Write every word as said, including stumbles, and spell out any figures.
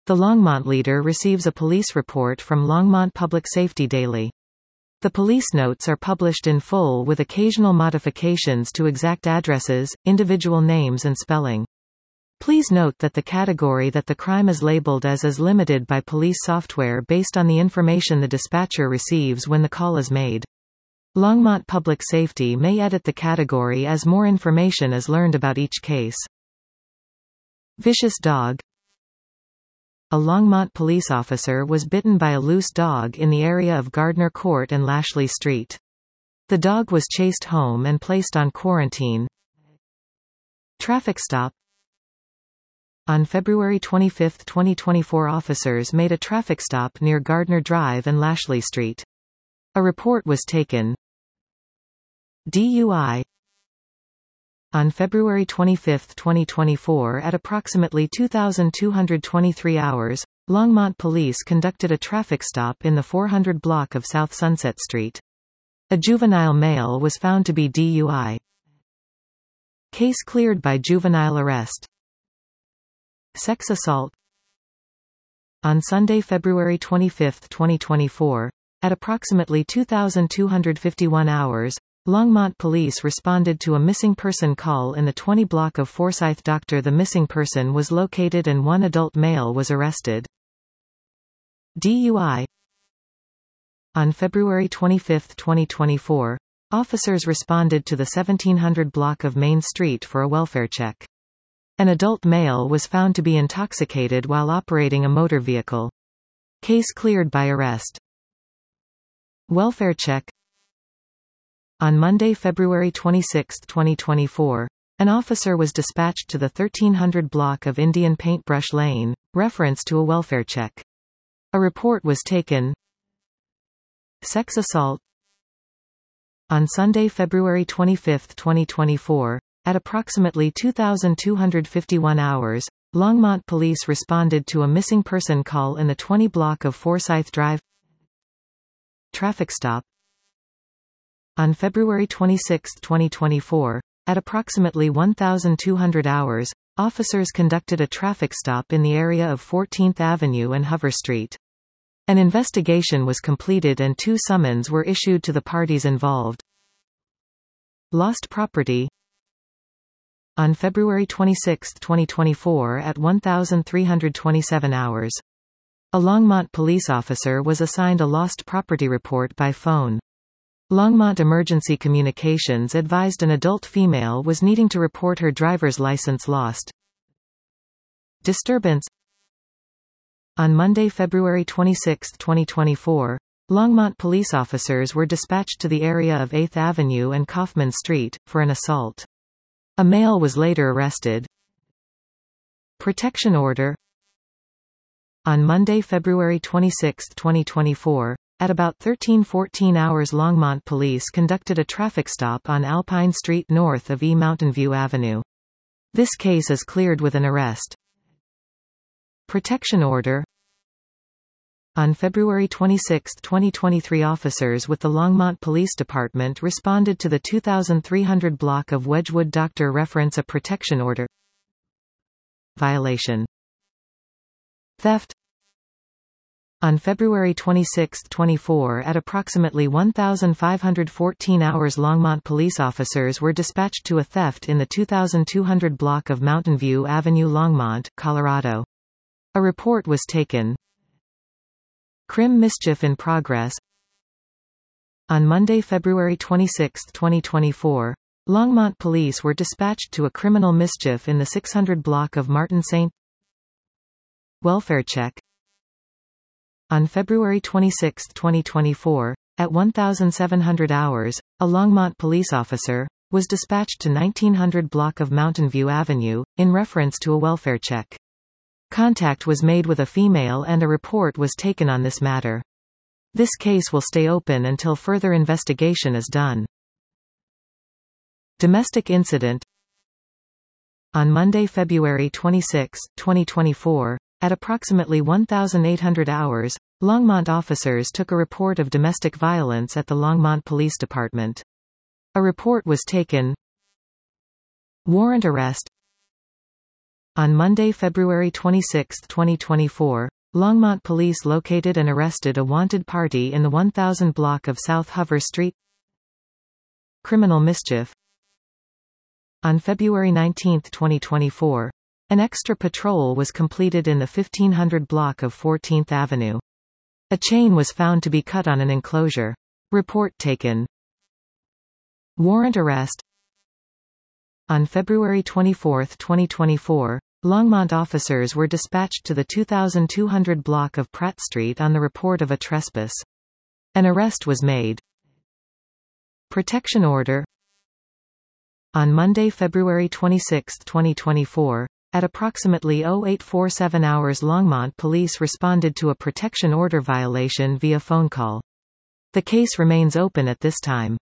The Longmont leader receives a police report from Longmont Public Safety Daily. The police notes are published in full with occasional modifications to exact addresses, individual names and spelling. Please note that the category that the crime is labeled as is limited by police software based on the information the dispatcher receives when the call is made. Longmont Public Safety may edit the category as more information is learned about each case. Vicious dog. A Longmont police officer was bitten by a loose dog in the area of Gardner Court and Lashley Street. The dog was chased home and placed on quarantine. Traffic stop. On February twenty-fifth twenty twenty-four, officers made a traffic stop near Gardner Drive and Lashley Street. A report was taken. D U I. On February twenty-fifth twenty twenty-four at approximately two thousand two hundred twenty-three hours, Longmont Police conducted a traffic stop in the four hundred block of South Sunset Street. A juvenile male was found to be D U I. Case cleared by juvenile arrest. Sex assault. On Sunday, February twenty-fifth twenty twenty-four, at approximately two thousand two hundred fifty-one hours, Longmont Police responded to a missing person call in the twenty block of Forsyth. Doctor The missing person was located and one adult male was arrested. D U I. On February twenty-fifth twenty twenty-four, officers responded to the seventeen hundred block of Main Street for a welfare check. An adult male was found to be intoxicated while operating a motor vehicle. Case cleared by arrest. Welfare check. On Monday, February twenty-sixth twenty twenty-four, an officer was dispatched to the thirteen hundred block of Indian Paintbrush Lane, reference to a welfare check. A report was taken. Sex assault. On Sunday, February twenty-fifth twenty twenty-four, at approximately two thousand two hundred fifty-one hours, Longmont Police responded to a missing person call in the twenty block of Forsyth Drive. Traffic stop. On February twenty-sixth twenty twenty-four, at approximately one thousand two hundred hours, officers conducted a traffic stop in the area of fourteenth Avenue and Hover Street. An investigation was completed and two summons were issued to the parties involved. Lost property. On February twenty-sixth twenty twenty-four at one thousand three hundred twenty-seven hours, a Longmont police officer was assigned a lost property report by phone. Longmont Emergency Communications advised an adult female was needing to report her driver's license lost. Disturbance. On Monday, February twenty-sixth twenty twenty-four, Longmont police officers were dispatched to the area of eighth Avenue and Kaufman Street, for an assault. A male was later arrested. Protection order. On Monday, February twenty-sixth twenty twenty-four, at about thirteen fourteen hours, Longmont Police conducted a traffic stop on Alpine Street north of E Mountain View Avenue. This case is cleared with an arrest. Protection order. On February twenty-sixth twenty twenty-three, officers with the Longmont Police Department responded to the two thousand three hundred block of Wedgwood. Doctor reference a protection order. Violation. Theft. On February twenty-sixth twenty-four at approximately one thousand five hundred fourteen hours, Longmont police officers were dispatched to a theft in the two thousand two hundred block of Mountain View Avenue, Longmont, Colorado. A report was taken. Crim mischief in progress. On Monday, February twenty-sixth twenty twenty-four, Longmont police were dispatched to a criminal mischief in the six hundred block of Martin Saint. Welfare check. On February twenty-sixth twenty twenty-four, at one thousand seven hundred hours, a Longmont police officer was dispatched to nineteen hundred block of Mountain View Avenue, in reference to a welfare check. Contact was made with a female and a report was taken on this matter. This case will stay open until further investigation is done. Domestic incident. On Monday, February twenty-sixth twenty twenty-four, at approximately one thousand eight hundred hours, Longmont officers took a report of domestic violence at the Longmont Police Department. A report was taken. Warrant arrest. On Monday, February twenty-sixth, twenty twenty-four, Longmont police located and arrested a wanted party in the one thousand block of South Hover Street. Criminal mischief. On February nineteenth, twenty twenty-four, an extra patrol was completed in the fifteen hundred block of fourteenth Avenue. A chain was found to be cut on an enclosure. Report taken. Warrant arrest. On February twenty-fourth, twenty twenty-four, Longmont officers were dispatched to the two thousand two hundred block of Pratt Street on the report of a trespass. An arrest was made. Protection order. On Monday, February twenty-sixth, twenty twenty-four, at approximately oh eight forty-seven hours, Longmont police responded to a protection order violation via phone call. The case remains open at this time.